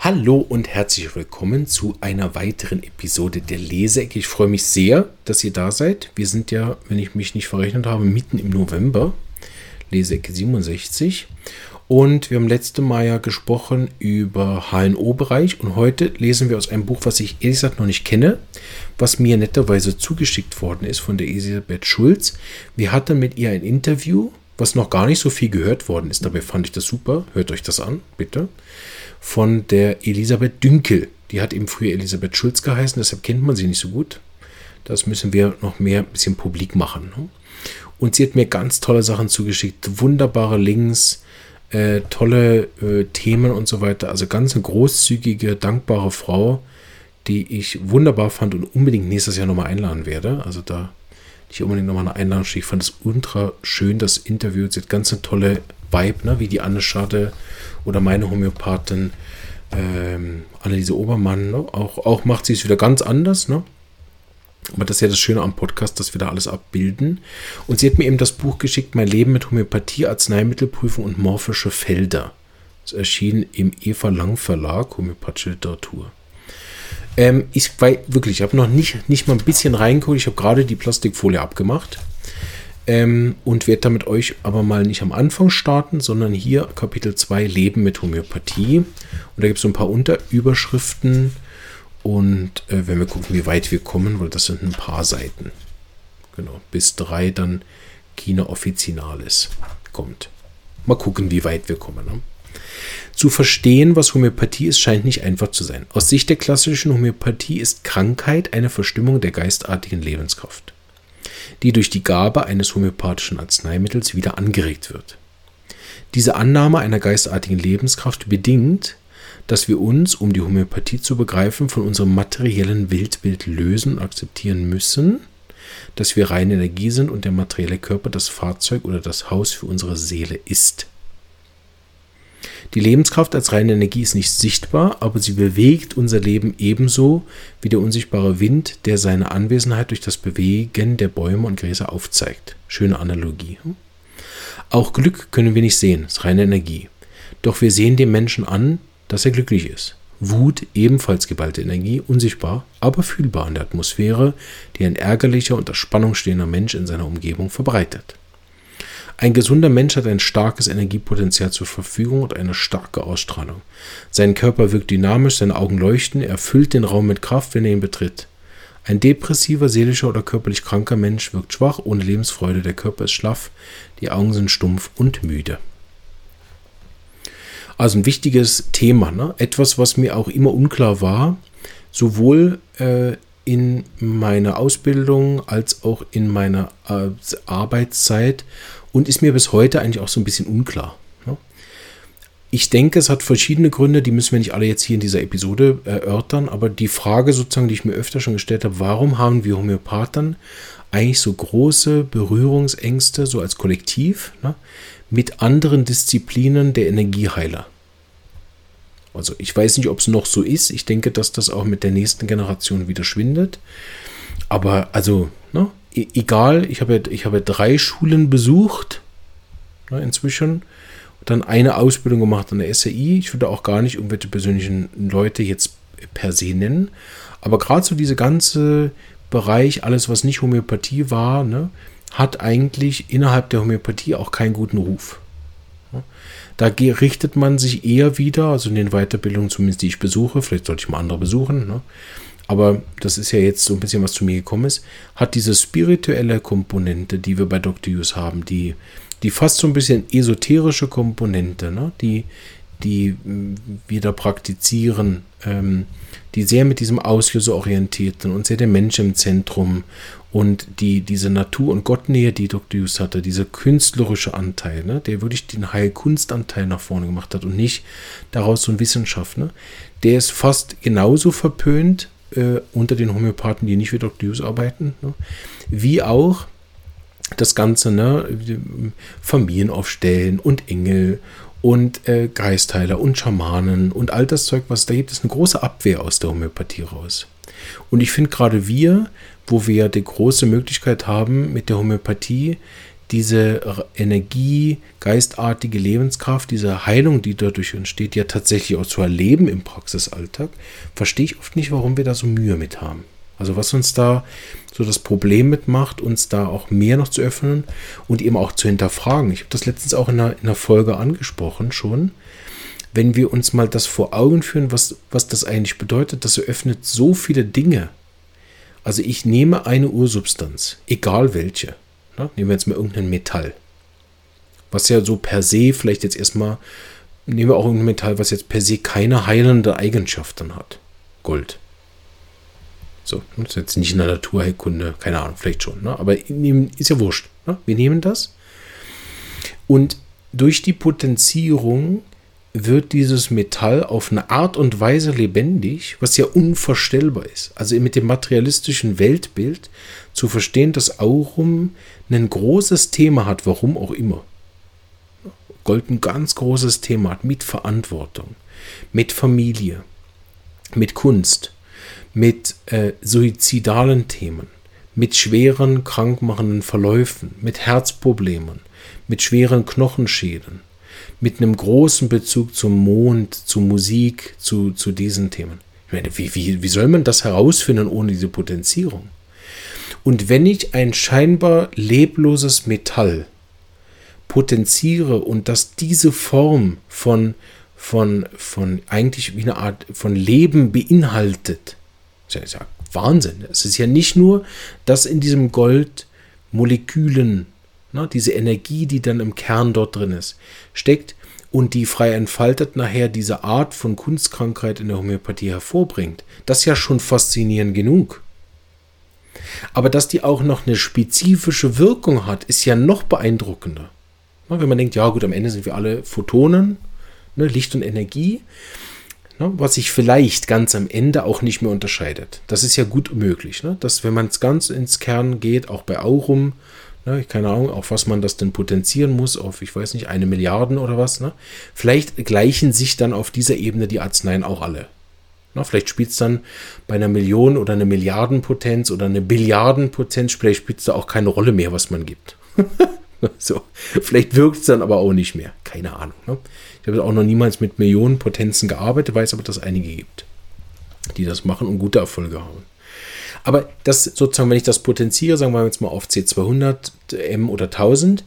Hallo und herzlich willkommen zu einer weiteren Episode der Leseecke. Ich freue mich sehr, dass ihr da seid. Wir sind ja, wenn ich mich nicht verrechnet habe, mitten im November, Leseecke 67. Und wir haben letztes Mal ja gesprochen über HNO-Bereich und heute lesen wir aus einem Buch, was ich ehrlich gesagt noch nicht kenne, was mir netterweise zugeschickt worden ist von der Elisabeth Schulz. Wir hatten mit ihr ein Interview, was noch gar nicht so viel gehört worden ist. Dabei fand ich das super. Hört euch das an, bitte. Von der Elisabeth Dünkel. Die hat eben früher Elisabeth Schulz geheißen, deshalb kennt man sie nicht so gut. Das müssen wir noch mehr ein bisschen publik machen. Und sie hat mir ganz tolle Sachen zugeschickt, wunderbare Links, tolle Themen und so weiter. Also ganz eine großzügige, dankbare Frau, die ich wunderbar fand und unbedingt nächstes Jahr nochmal einladen werde. Also da ich unbedingt nochmal eine Einladung schicke. Ich fand es ultra schön, das Interview. Sie hat ganz eine tolle Vibe, ne? Wie die Anne Schade oder meine Homöopathin Anneliese Obermann. Ne? Auch macht sie es wieder ganz anders. Ne? Aber das ist ja das Schöne am Podcast, dass wir da alles abbilden. Und sie hat mir eben das Buch geschickt, Mein Leben mit Homöopathie, Arzneimittelprüfung und morphische Felder. Das erschien im Eva Lang Verlag, homöopathische Literatur. Ich habe noch nicht mal ein bisschen reingeguckt. Ich habe gerade die Plastikfolie abgemacht. Und werde da mit euch aber mal nicht am Anfang starten, sondern hier Kapitel 2, Leben mit Homöopathie. Und da gibt es so ein paar Unterüberschriften. Und wenn wir gucken, wie weit wir kommen, weil das sind ein paar Seiten. Genau, bis 3 dann China Officinalis kommt. Mal gucken, wie weit wir kommen. Ne? Zu verstehen, was Homöopathie ist, scheint nicht einfach zu sein. Aus Sicht der klassischen Homöopathie ist Krankheit eine Verstimmung der geistartigen Lebenskraft, die durch die Gabe eines homöopathischen Arzneimittels wieder angeregt wird. Diese Annahme einer geistartigen Lebenskraft bedingt, dass wir uns, um die Homöopathie zu begreifen, von unserem materiellen Weltbild lösen und akzeptieren müssen, dass wir reine Energie sind und der materielle Körper das Fahrzeug oder das Haus für unsere Seele ist. Die Lebenskraft als reine Energie ist nicht sichtbar, aber sie bewegt unser Leben ebenso wie der unsichtbare Wind, der seine Anwesenheit durch das Bewegen der Bäume und Gräser aufzeigt. Schöne Analogie. Auch Glück können wir nicht sehen, es ist reine Energie. Doch wir sehen dem Menschen an, dass er glücklich ist. Wut, ebenfalls geballte Energie, unsichtbar, aber fühlbar in der Atmosphäre, die ein ärgerlicher, unter Spannung stehender Mensch in seiner Umgebung verbreitet. Ein gesunder Mensch hat ein starkes Energiepotenzial zur Verfügung und eine starke Ausstrahlung. Sein Körper wirkt dynamisch, seine Augen leuchten, er füllt den Raum mit Kraft, wenn er ihn betritt. Ein depressiver, seelischer oder körperlich kranker Mensch wirkt schwach, ohne Lebensfreude, der Körper ist schlaff, die Augen sind stumpf und müde. Also ein wichtiges Thema, ne? Etwas, was mir auch immer unklar war, sowohl in meiner Ausbildung als auch in meiner Arbeitszeit und ist mir bis heute eigentlich auch so ein bisschen unklar. Ne? Ich denke, es hat verschiedene Gründe, die müssen wir nicht alle jetzt hier in dieser Episode erörtern, aber die Frage sozusagen, die ich mir öfter schon gestellt habe, warum haben wir Homöopathen eigentlich so große Berührungsängste, so als Kollektiv, ne, mit anderen Disziplinen der Energieheiler? Also ich weiß nicht, ob es noch so ist. Ich denke, dass das auch mit der nächsten Generation wieder schwindet. Aber also, ne, egal, ich habe 3 Schulen besucht, ne, inzwischen. Dann eine Ausbildung gemacht an der SAI. Ich würde auch gar nicht irgendwelche persönlichen Leute jetzt per se nennen. Aber gerade so dieser ganze Bereich, alles was nicht Homöopathie war, ne, hat eigentlich innerhalb der Homöopathie auch keinen guten Ruf. Da richtet man sich eher wieder, also in den Weiterbildungen zumindest, die ich besuche, vielleicht sollte ich mal andere besuchen, ne? Aber das ist ja jetzt so ein bisschen, was zu mir gekommen ist, hat diese spirituelle Komponente, die wir bei Dr. Hughes haben, die fast so ein bisschen esoterische Komponente, ne? Die wir da praktizieren, die sehr mit diesem Auslöser orientierten und sehr der Mensch im Zentrum und diese Natur- und Gottnähe, die Dr. Hughes hatte, dieser künstlerische Anteil, ne, der wirklich den Heilkunstanteil nach vorne gemacht hat und nicht daraus so eine Wissenschaft, ne, der ist fast genauso verpönt unter den Homöopathen, die nicht wie Dr. Hughes arbeiten, ne, wie auch das Ganze, ne, Familien aufstellen und Engel und Geistheiler und Schamanen und all das Zeug, was da gibt, ist eine große Abwehr aus der Homöopathie raus. Und ich finde gerade wir, wo wir ja die große Möglichkeit haben, mit der Homöopathie diese Energie, geistartige Lebenskraft, diese Heilung, die dadurch entsteht, ja tatsächlich auch zu erleben im Praxisalltag, verstehe ich oft nicht, warum wir da so Mühe mit haben. Also was uns da so das Problem mitmacht, uns da auch mehr noch zu öffnen und eben auch zu hinterfragen. Ich habe das letztens auch in einer Folge angesprochen schon. Wenn wir uns mal das vor Augen führen, was das eigentlich bedeutet, das eröffnet so viele Dinge. Also ich nehme eine Ursubstanz, egal welche. Ne? Nehmen wir jetzt mal irgendein Metall. Was ja so per se vielleicht jetzt erstmal, nehmen wir auch irgendein Metall, was jetzt per se keine heilende Eigenschaft dann hat. Gold. So, das ist jetzt nicht in der Naturheilkunde, keine Ahnung, vielleicht schon. Ne? Aber ist ja wurscht. Ne? Wir nehmen das. Und durch die Potenzierung wird dieses Metall auf eine Art und Weise lebendig, was ja unvorstellbar ist. Also mit dem materialistischen Weltbild zu verstehen, dass Aurum ein großes Thema hat, warum auch immer. Gold ein ganz großes Thema hat, mit Verantwortung, mit Familie, mit Kunst, mit suizidalen Themen, mit schweren, krankmachenden Verläufen, mit Herzproblemen, mit schweren Knochenschäden, mit einem großen Bezug zum Mond, zu Musik, zu diesen Themen. Ich meine, wie soll man das herausfinden ohne diese Potenzierung? Und wenn ich ein scheinbar lebloses Metall potenziere und dass diese Form von eigentlich wie eine Art von Leben beinhaltet, ist ja Wahnsinn. Es ist ja nicht nur, dass in diesem Gold Molekülen, diese Energie, die dann im Kern dort drin ist, steckt und die frei entfaltet nachher diese Art von Kunstkrankheit in der Homöopathie hervorbringt. Das ist ja schon faszinierend genug. Aber dass die auch noch eine spezifische Wirkung hat, ist ja noch beeindruckender. Wenn man denkt, ja gut, am Ende sind wir alle Photonen, Licht und Energie, was sich vielleicht ganz am Ende auch nicht mehr unterscheidet. Das ist ja gut möglich, dass wenn man es ganz ins Kern geht, auch bei Aurum, keine Ahnung, auf was man das denn potenzieren muss, auf, ich weiß nicht, 1 Milliarde oder was. Vielleicht gleichen sich dann auf dieser Ebene die Arzneien auch alle. Vielleicht spielt es dann bei einer Million oder einer Milliardenpotenz oder eine Billiardenpotenz, vielleicht spielt es da auch keine Rolle mehr, was man gibt. So, vielleicht wirkt es dann aber auch nicht mehr. Keine Ahnung. Ich habe auch noch niemals mit Millionenpotenzen gearbeitet, weiß aber, dass es einige gibt, die das machen und gute Erfolge haben. Aber das sozusagen, wenn ich das potenziere, sagen wir jetzt mal auf C200, M oder 1000,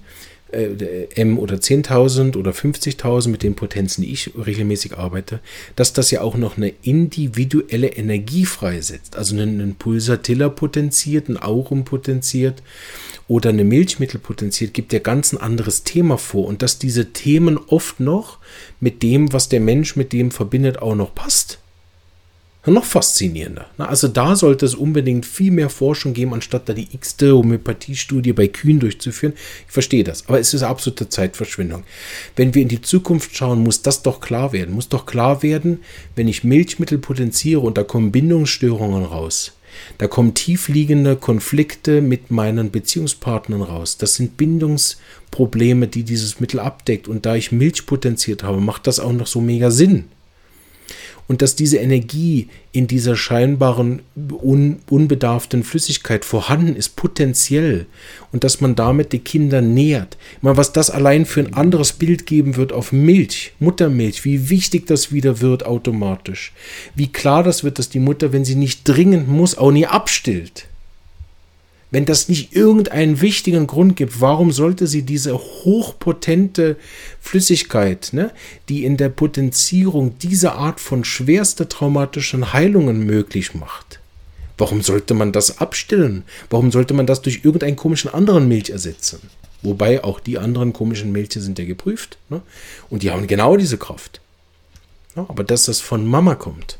M oder 10.000 oder 50.000 mit den Potenzen, die ich regelmäßig arbeite, dass das ja auch noch eine individuelle Energie freisetzt. Also einen Pulsatilla potenziert, ein Aurum potenziert oder eine Milchmittel potenziert, gibt ja ganz ein anderes Thema vor. Und dass diese Themen oft noch mit dem, was der Mensch mit dem verbindet, auch noch passt. Noch faszinierender. Also da sollte es unbedingt viel mehr Forschung geben, anstatt da die x-te Homöopathiestudie bei Kühen durchzuführen. Ich verstehe das, aber es ist absolute Zeitverschwendung. Wenn wir in die Zukunft schauen, muss das doch klar werden. Muss doch klar werden, wenn ich Milchmittel potenziere und da kommen Bindungsstörungen raus. Da kommen tiefliegende Konflikte mit meinen Beziehungspartnern raus. Das sind Bindungsprobleme, die dieses Mittel abdeckt. Und da ich Milch potenziert habe, macht das auch noch so mega Sinn. Und dass diese Energie in dieser scheinbaren, unbedarften Flüssigkeit vorhanden ist, potenziell. Und dass man damit die Kinder nährt. Ich meine, was das allein für ein anderes Bild geben wird auf Milch, Muttermilch, wie wichtig das wieder wird automatisch. Wie klar das wird, dass die Mutter, wenn sie nicht dringend muss, auch nie abstillt. Wenn das nicht irgendeinen wichtigen Grund gibt, warum sollte sie diese hochpotente Flüssigkeit, die in der Potenzierung diese Art von schwerster traumatischen Heilungen möglich macht, warum sollte man das abstillen? Warum sollte man das durch irgendeinen komischen anderen Milch ersetzen? Wobei auch die anderen komischen Milche sind ja geprüft. Und die haben genau diese Kraft. Aber dass das von Mama kommt.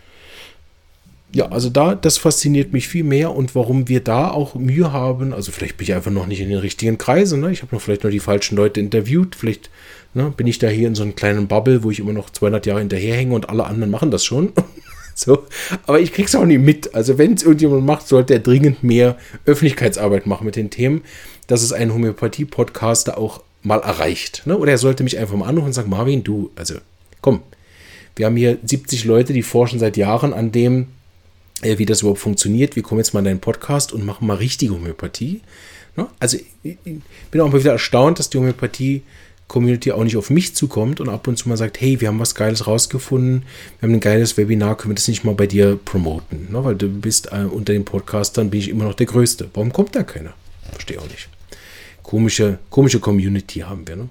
Ja, also das fasziniert mich viel mehr und warum wir da auch Mühe haben, also vielleicht bin ich einfach noch nicht in den richtigen Kreisen, ich habe vielleicht noch die falschen Leute interviewt, vielleicht bin ich da hier in so einem kleinen Bubble, wo ich immer noch 200 Jahre hinterherhänge und alle anderen machen das schon. So, aber ich krieg's auch nicht mit, also wenn es irgendjemand macht, sollte er dringend mehr Öffentlichkeitsarbeit machen mit den Themen, dass es einen Homöopathie-Podcaster auch mal erreicht, oder er sollte mich einfach mal anrufen und sagen, Marvin, du, also komm, wir haben hier 70 Leute, die forschen seit Jahren an dem, wie das überhaupt funktioniert. Wir kommen jetzt mal in deinen Podcast und machen mal richtige Homöopathie. Ne? Also ich bin auch mal wieder erstaunt, dass die Homöopathie-Community auch nicht auf mich zukommt und ab und zu mal sagt, hey, wir haben was Geiles rausgefunden, wir haben ein geiles Webinar, können wir das nicht mal bei dir promoten? Ne? Weil du bist unter den Podcastern, bin ich immer noch der Größte. Warum kommt da keiner? Verstehe auch nicht. Komische Community haben wir. Ne?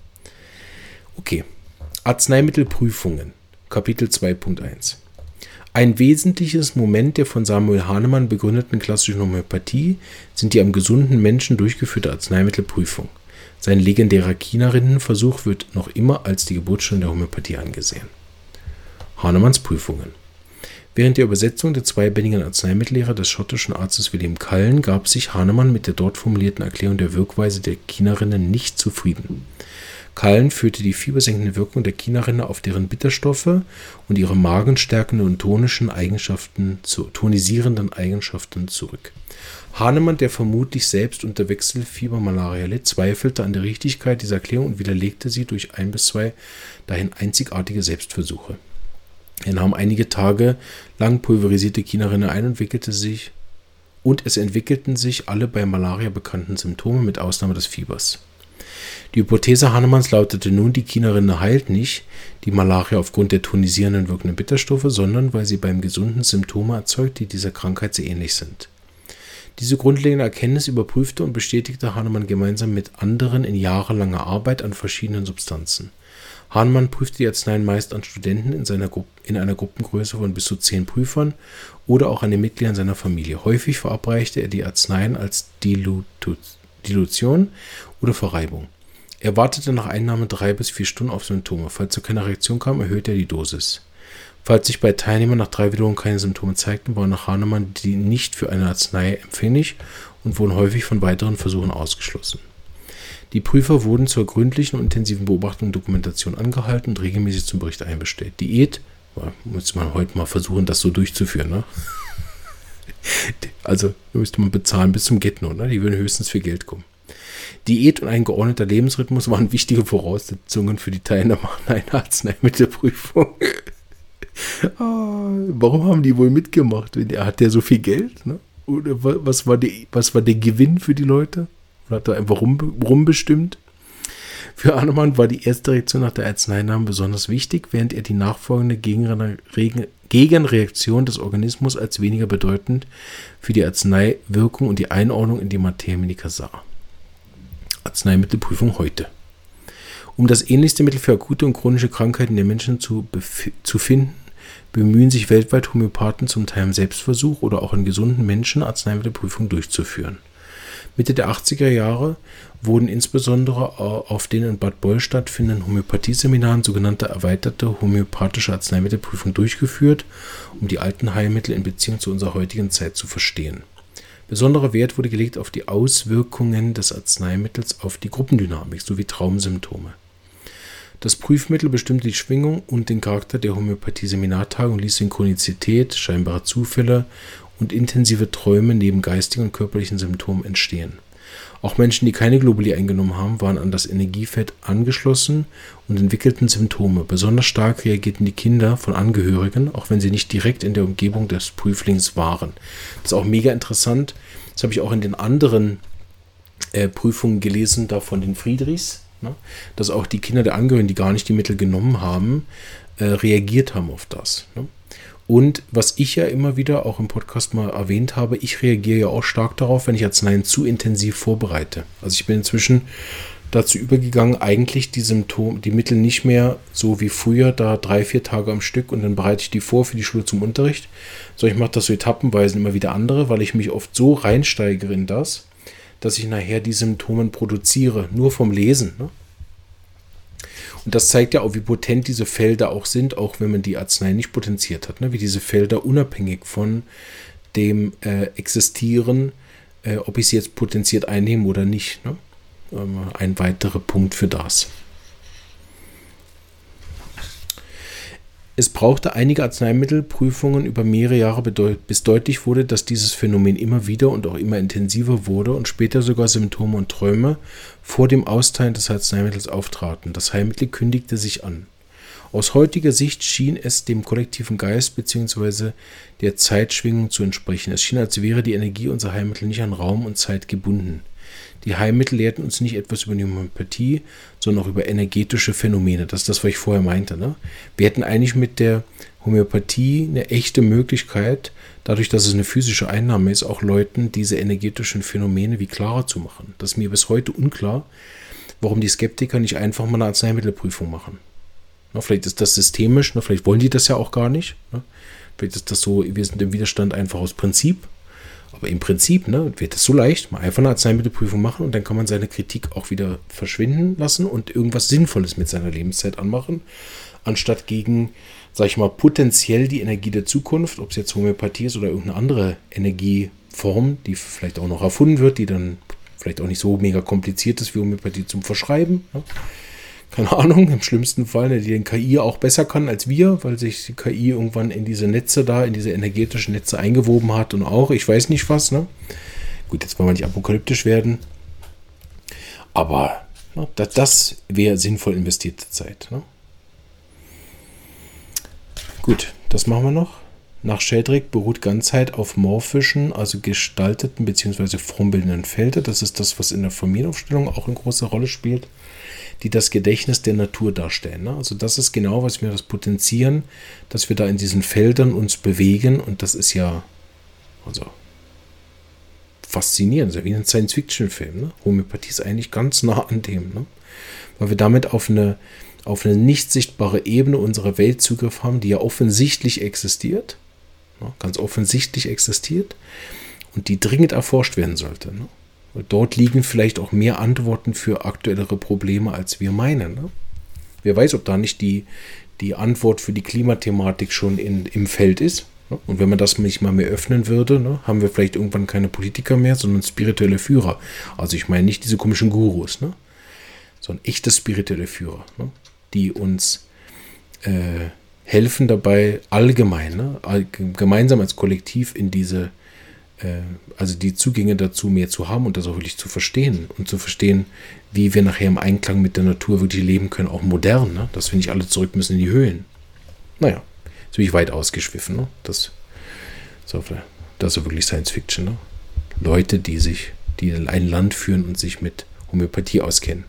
Okay. Arzneimittelprüfungen. Kapitel 2.1. Ein wesentliches Moment der von Samuel Hahnemann begründeten klassischen Homöopathie sind die am gesunden Menschen durchgeführte Arzneimittelprüfung. Sein legendärer Chinarinnenversuch wird noch immer als die Geburtsstunde der Homöopathie angesehen. Hahnemanns Prüfungen. Während der Übersetzung der zweibändigen Arzneimittellehre des schottischen Arztes William Cullen gab sich Hahnemann mit der dort formulierten Erklärung der Wirkweise der Chinarinnen nicht zufrieden. Cullen führte die fiebersenkende Wirkung der Chinarinne auf deren Bitterstoffe und ihre magenstärkenden und tonisierenden Eigenschaften zurück. Hahnemann, der vermutlich selbst unter Wechselfiebermalaria litt, zweifelte an der Richtigkeit dieser Erklärung und widerlegte sie durch 1 bis 2 dahin einzigartige Selbstversuche. Er nahm einige Tage lang pulverisierte Chinarinne ein und es entwickelten sich alle bei Malaria bekannten Symptome mit Ausnahme des Fiebers. Die Hypothese Hahnemanns lautete nun, die Chinarinne heilt nicht die Malaria aufgrund der tonisierenden wirkenden Bitterstoffe, sondern weil sie beim Gesunden Symptome erzeugt, die dieser Krankheit sehr ähnlich sind. Diese grundlegende Erkenntnis überprüfte und bestätigte Hahnemann gemeinsam mit anderen in jahrelanger Arbeit an verschiedenen Substanzen. Hahnemann prüfte die Arzneien meist an Studenten in einer Gruppengröße von bis zu 10 Prüfern oder auch an den Mitgliedern seiner Familie. Häufig verabreichte er die Arzneien als Dilution oder Verreibung. Er wartete nach Einnahme 3 bis 4 Stunden auf Symptome. Falls zu keiner Reaktion kam, erhöhte er die Dosis. Falls sich bei Teilnehmern nach 3 Wiederholungen keine Symptome zeigten, waren nach Hahnemann die nicht für eine Arznei empfänglich und wurden häufig von weiteren Versuchen ausgeschlossen. Die Prüfer wurden zur gründlichen und intensiven Beobachtung und Dokumentation angehalten und regelmäßig zum Bericht einbestellt. Diät, müsste man heute mal versuchen, das so durchzuführen, ne? Also müsste man bezahlen bis zum Get-No, ne? Die würden höchstens für Geld kommen. Diät und ein geordneter Lebensrhythmus waren wichtige Voraussetzungen für die Teilnahme an einer Arzneimittelprüfung. Warum haben die wohl mitgemacht? Hat der so viel Geld? Ne? Oder was war der Gewinn für die Leute? Oder hat er einfach rumbestimmt? Für Hahnemann war die erste Reaktion nach der Arzneinahme besonders wichtig, während er die nachfolgende Gegenreaktion des Organismus als weniger bedeutend für die Arzneiwirkung und die Einordnung in die Materia medica sah. Arzneimittelprüfung heute. Um das ähnlichste Mittel für akute und chronische Krankheiten der Menschen zu finden, bemühen sich weltweit Homöopathen zum Teil im Selbstversuch oder auch in gesunden Menschen Arzneimittelprüfungen durchzuführen. Mitte der 80er Jahre wurden insbesondere auf den in Bad Boll stattfindenden Homöopathieseminaren sogenannte erweiterte homöopathische Arzneimittelprüfungen durchgeführt, um die alten Heilmittel in Beziehung zu unserer heutigen Zeit zu verstehen. Besonderer Wert wurde gelegt auf die Auswirkungen des Arzneimittels auf die Gruppendynamik sowie Traumsymptome. Das Prüfmittel bestimmte die Schwingung und den Charakter der Homöopathie-Seminartage und ließ Synchronizität, scheinbare Zufälle und intensive Träume neben geistigen und körperlichen Symptomen entstehen. Auch Menschen, die keine Globuli eingenommen haben, waren an das Energiefeld angeschlossen und entwickelten Symptome. Besonders stark reagierten die Kinder von Angehörigen, auch wenn sie nicht direkt in der Umgebung des Prüflings waren. Das ist auch mega interessant. Das habe ich auch in den anderen Prüfungen gelesen, da von den Friedrichs, ne? Dass auch die Kinder der Angehörigen, die gar nicht die Mittel genommen haben, reagiert haben auf das. Ne? Und was ich ja immer wieder auch im Podcast mal erwähnt habe, ich reagiere ja auch stark darauf, wenn ich Arzneien zu intensiv vorbereite. Also ich bin inzwischen dazu übergegangen, eigentlich die Mittel nicht mehr so wie früher, da 3-4 Tage am Stück und dann bereite ich die vor für die Schule zum Unterricht. Sondern ich mache das so etappenweise immer wieder andere, weil ich mich oft so reinsteigere in das, dass ich nachher die Symptome produziere, nur vom Lesen, ne? Und das zeigt ja auch, wie potent diese Felder auch sind, auch wenn man die Arznei nicht potenziert hat, ne? Wie diese Felder unabhängig von dem Existieren, ob ich sie jetzt potenziert einnehme oder nicht. Ne? Ein weiterer Punkt für das. Es brauchte einige Arzneimittelprüfungen über mehrere Jahre, bis deutlich wurde, dass dieses Phänomen immer wieder und auch immer intensiver wurde und später sogar Symptome und Träume vor dem Austeilen des Arzneimittels auftraten. Das Heilmittel kündigte sich an. Aus heutiger Sicht schien es dem kollektiven Geist bzw. der Zeitschwingung zu entsprechen. Es schien, als wäre die Energie unserer Heilmittel nicht an Raum und Zeit gebunden. Die Heilmittel lehrten uns nicht etwas über die Homöopathie, sondern auch über energetische Phänomene. Das ist das, was ich vorher meinte. Ne? Wir hätten eigentlich mit der Homöopathie eine echte Möglichkeit, dadurch, dass es eine physische Einnahme ist, auch Leuten diese energetischen Phänomene wie klarer zu machen. Das ist mir bis heute unklar, warum die Skeptiker nicht einfach mal eine Arzneimittelprüfung machen. Na, vielleicht ist das systemisch, vielleicht wollen die das ja auch gar nicht. Vielleicht ist das so, wir sind im Widerstand einfach aus Prinzip. Aber im Prinzip wird es so leicht, mal einfach eine Arzneimittelprüfung machen und dann kann man seine Kritik auch wieder verschwinden lassen und irgendwas Sinnvolles mit seiner Lebenszeit anmachen, anstatt gegen, sag ich mal, potenziell die Energie der Zukunft, ob es jetzt Homöopathie ist oder irgendeine andere Energieform, die vielleicht auch noch erfunden wird, die dann vielleicht auch nicht so mega kompliziert ist wie Homöopathie zum Verschreiben. Keine Ahnung, im schlimmsten Fall, die den KI auch besser kann als wir, weil sich die KI irgendwann in diese Netze da, in diese energetischen Netze eingewoben hat und auch, ich weiß nicht was. Gut, jetzt wollen wir nicht apokalyptisch werden, aber das wäre sinnvoll investierte Zeit. Gut, das machen wir noch. Nach Sheldrake beruht Ganzheit auf morphischen, also gestalteten bzw. formbildenden Felder. Das ist das, was in der Familienaufstellung auch eine große Rolle spielt, die das Gedächtnis der Natur darstellen. Also das ist genau, was wir das potenzieren, dass wir da in diesen Feldern uns bewegen und das ist ja faszinierend, das ist ja wie ein Science-Fiction-Film. Homöopathie ist eigentlich ganz nah an dem, weil wir damit auf eine nicht sichtbare Ebene unserer Welt Zugriff haben, die ja offensichtlich existiert, ganz offensichtlich existiert und die dringend erforscht werden sollte. Dort liegen vielleicht auch mehr Antworten für aktuellere Probleme, als wir meinen. Wer weiß, ob da nicht die Antwort für die Klimathematik schon im Feld ist. Und wenn man das nicht mal mehr öffnen würde, haben wir vielleicht irgendwann keine Politiker mehr, sondern spirituelle Führer. Also ich meine nicht diese komischen Gurus, sondern echte spirituelle Führer, die uns helfen dabei, allgemein, gemeinsam als Kollektiv in diese also die Zugänge dazu mehr zu haben und das auch wirklich zu verstehen und zu verstehen, wie wir nachher im Einklang mit der Natur wirklich leben können, auch modern, dass wir nicht alle zurück müssen in die Höhlen. Naja, jetzt bin ich weit ausgeschwiffen, Das ist wirklich Science Fiction, Leute, die ein Land führen und sich mit Homöopathie auskennen.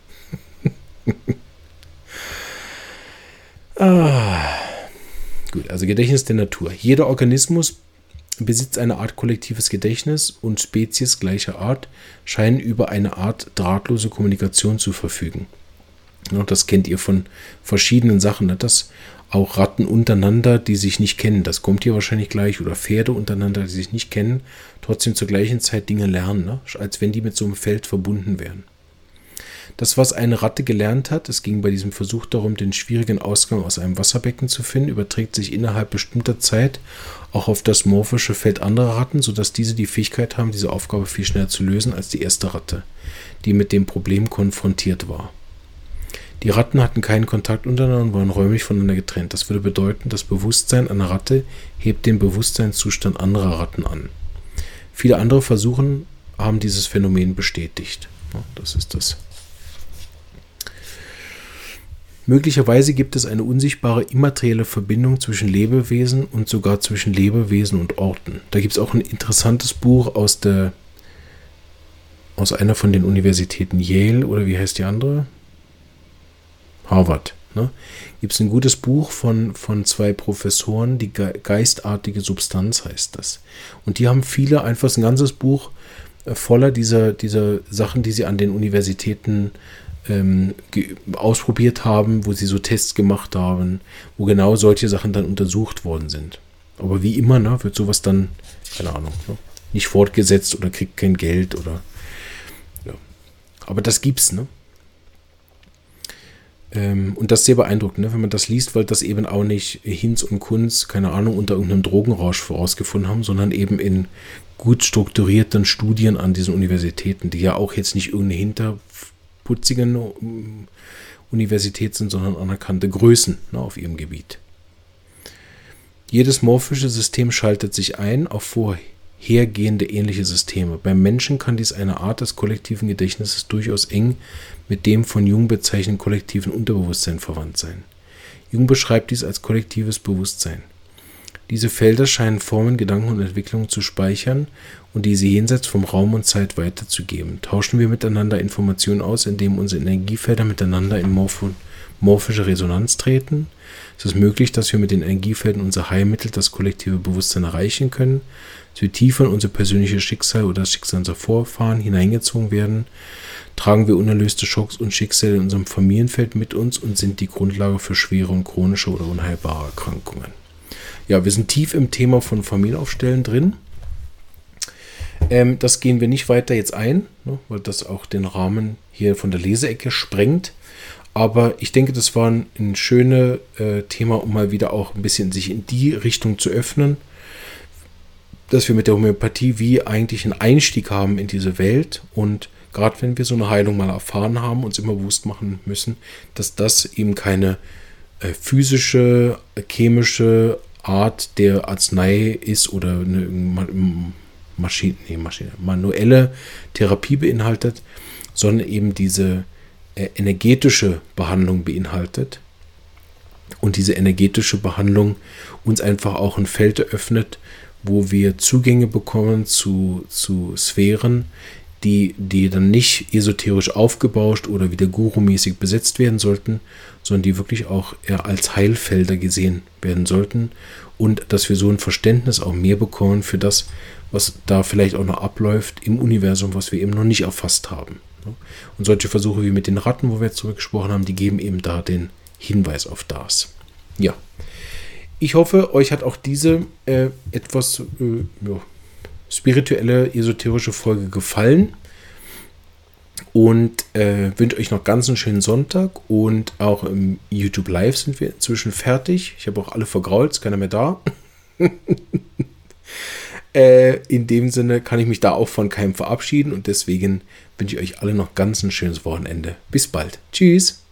Gut, also Gedächtnis der Natur. Jeder Organismus besitzt eine Art kollektives Gedächtnis und Spezies gleicher Art scheinen über eine Art drahtlose Kommunikation zu verfügen. Das kennt ihr von verschiedenen Sachen, dass auch Ratten untereinander, die sich nicht kennen, das kommt hier wahrscheinlich gleich, oder Pferde untereinander, die sich nicht kennen, trotzdem zur gleichen Zeit Dinge lernen, als wenn die mit so einem Feld verbunden wären. Das, was eine Ratte gelernt hat, es ging bei diesem Versuch darum, den schwierigen Ausgang aus einem Wasserbecken zu finden, überträgt sich innerhalb bestimmter Zeit auch auf das morphische Feld anderer Ratten, sodass diese die Fähigkeit haben, diese Aufgabe viel schneller zu lösen als die erste Ratte, die mit dem Problem konfrontiert war. Die Ratten hatten keinen Kontakt untereinander und waren räumlich voneinander getrennt. Das würde bedeuten, das Bewusstsein einer Ratte hebt den Bewusstseinszustand anderer Ratten an. Viele andere Versuche haben dieses Phänomen bestätigt. Das ist das. Möglicherweise gibt es eine unsichtbare immaterielle Verbindung zwischen Lebewesen und sogar zwischen Lebewesen und Orten. Da gibt es auch ein interessantes Buch aus einer von den Universitäten Yale, oder wie heißt die andere? Harvard. Gibt es ein gutes Buch von zwei Professoren, die geistartige Substanz heißt das. Und die haben einfach ein ganzes Buch voller dieser Sachen, die sie an den Universitäten ausprobiert haben, wo sie so Tests gemacht haben, wo genau solche Sachen dann untersucht worden sind. Aber wie immer, wird sowas dann, keine Ahnung, nicht fortgesetzt oder kriegt kein Geld oder ja. Aber das gibt's, Und das ist sehr beeindruckend, wenn man das liest, weil das eben auch nicht Hinz und Kunz, keine Ahnung, unter irgendeinem Drogenrausch vorausgefunden haben, sondern eben in gut strukturierten Studien an diesen Universitäten, die ja auch jetzt nicht irgendeine hinterputzige Universität sind, sondern anerkannte Größen auf ihrem Gebiet. Jedes morphische System schaltet sich ein auf vorhergehende ähnliche Systeme. Beim Menschen kann dies eine Art des kollektiven Gedächtnisses durchaus eng mit dem von Jung bezeichneten kollektiven Unterbewusstsein verwandt sein. Jung beschreibt dies als kollektives Bewusstsein. Diese Felder scheinen Formen, Gedanken und Entwicklungen zu speichern und diese jenseits vom Raum und Zeit weiterzugeben. Tauschen wir miteinander Informationen aus, indem unsere Energiefelder miteinander in morphische Resonanz treten? Ist es möglich, dass wir mit den Energiefelden unser Heilmittel, das kollektive Bewusstsein, erreichen können? Dass wir tiefer in unser persönliches Schicksal oder das Schicksal unserer Vorfahren hineingezogen werden? Tragen wir unerlöste Schocks und Schicksale in unserem Familienfeld mit uns und sind die Grundlage für schwere und chronische oder unheilbare Erkrankungen? Ja, wir sind tief im Thema von Familienaufstellen drin. Das gehen wir nicht weiter jetzt ein, ne, weil das auch den Rahmen hier von der Leseecke sprengt. Aber ich denke, das war ein schönes Thema, um mal wieder auch ein bisschen sich in die Richtung zu öffnen, dass wir mit der Homöopathie wie eigentlich einen Einstieg haben in diese Welt und gerade wenn wir so eine Heilung mal erfahren haben, uns immer bewusst machen müssen, dass das eben keine physische, chemische Art der Arznei ist oder eine manuelle Therapie beinhaltet, sondern eben diese energetische Behandlung beinhaltet und diese energetische Behandlung uns einfach auch ein Feld eröffnet, wo wir Zugänge bekommen zu Sphären, die dann nicht esoterisch aufgebauscht oder wieder Guru-mäßig besetzt werden sollten, sondern die wirklich auch eher als Heilfelder gesehen werden sollten und dass wir so ein Verständnis auch mehr bekommen für das, was da vielleicht auch noch abläuft im Universum, was wir eben noch nicht erfasst haben. Und solche Versuche wie mit den Ratten, wo wir jetzt drüber gesprochen haben, die geben eben da den Hinweis auf das. Ja, ich hoffe, euch hat auch diese etwas spirituelle, esoterische Folge gefallen und wünsche euch noch ganz einen schönen Sonntag und auch im YouTube Live sind wir inzwischen fertig. Ich habe auch alle vergrault, ist keiner mehr da. In dem Sinne kann ich mich da auch von keinem verabschieden und deswegen wünsche ich euch alle noch ganz ein schönes Wochenende. Bis bald. Tschüss.